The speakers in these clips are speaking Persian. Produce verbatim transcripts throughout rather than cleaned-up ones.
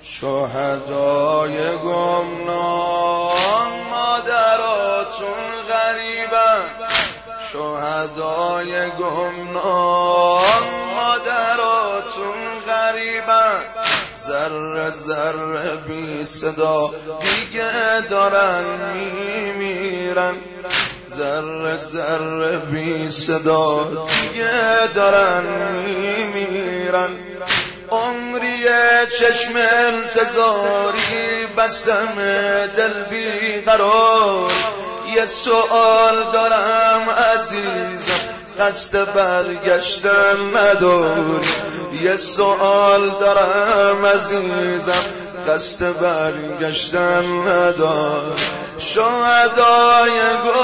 شهدای گمنام مادراتون غریبن، شهدای گمنام مادراتون غریبن، ذره ذره بی صدا دیگه دارن میمیرن، ذره ذره بی صدا دیگه دارن میمیرن. عمری چشم انتظاری بسم دل بی قرار، یه سوال دارم عزیزم قصد برگشتن نداری، یه سوال دارم عزیزم قصد برگشتن نداری. شهدای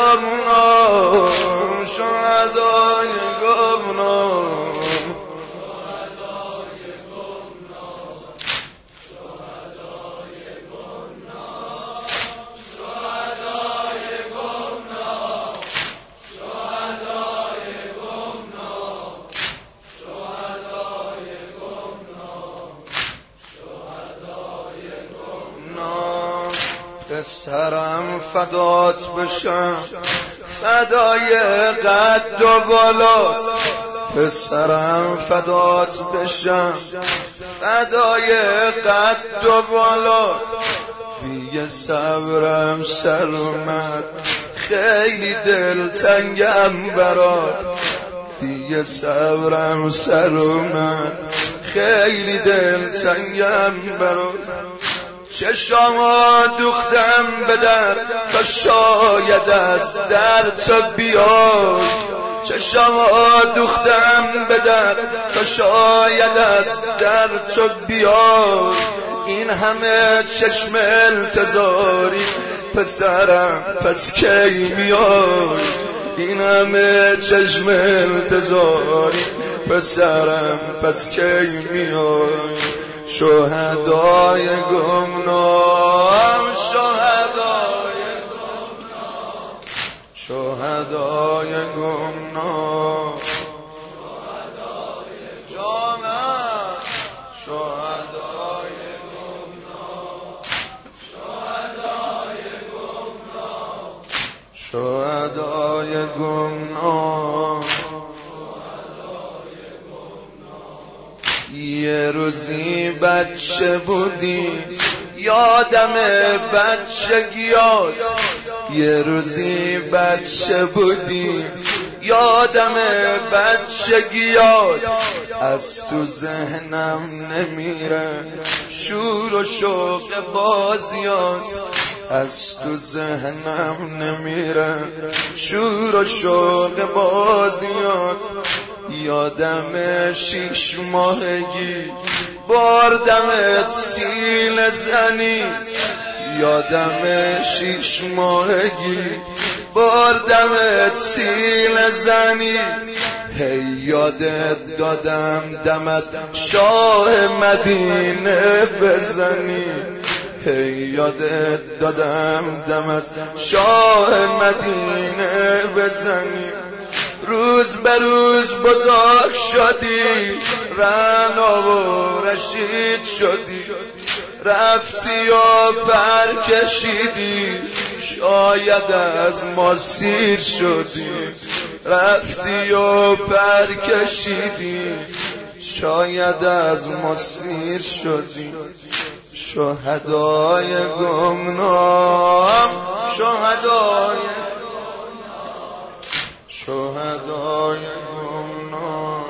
گمنام، شهدای گمنام، پسرم فدات بشم فدای قد و بالات، پسرم فدات بشم فدای قد و بالات. دیگه صبرم سر اومد خیلی دلتنگم برات، دیگه صبرم سر اومد خیلی دلتنگم برات. چشامو دوختم به در تا شاید از در تو بیای، چشامو دوختم به در تا شاید از در تو بیای. این همه چشم انتظاری پسرم پس کی میای، این همه چشم انتظاری پسرم پس کی میای. شهدای گمنام، شهدای گمنام، شهدای گمنام، جانم شهدای گمنام، شهدای گمنام، شهدای گمنام. یه روزی بچه بودی یادم بچگیات، یه روزی بچه بودی یادم بچگیات. از تو ذهنم نمیره شور و شوق بازیات، از تو ذهنم نمیره شور و شوق بازیات. یادم شیش ماهگی باردمت سیل زنی، یادم شیش ماهگی باردمت سیل زنی. هی یادت دادم دمت شاه مدینه بزنی، هی یادت دادم دمت شاه مدینه بزنی. روز به روز بزرگ شدی رنا و رشید شدی، رفتی و پر کشیدی شاید از ما سیر شدی، رفتی و پر کشیدی شاید از ما سیر شدی. شهدای گمنام، شهدای شهدای گمنام،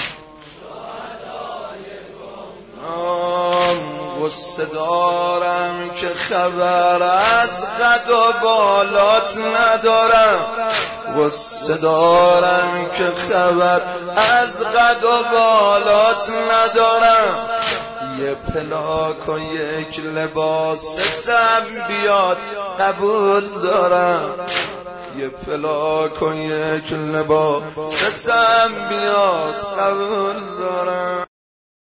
شهدای گمنام. غصه دارم که خبر از قد و بالات ندارم، غصه دارم که خبر از قد و بالات ندارم. یه پلاک و یک لباستم بیاد قبول دارم، یه پلاک و یک لباستم بیاد قبول دارم.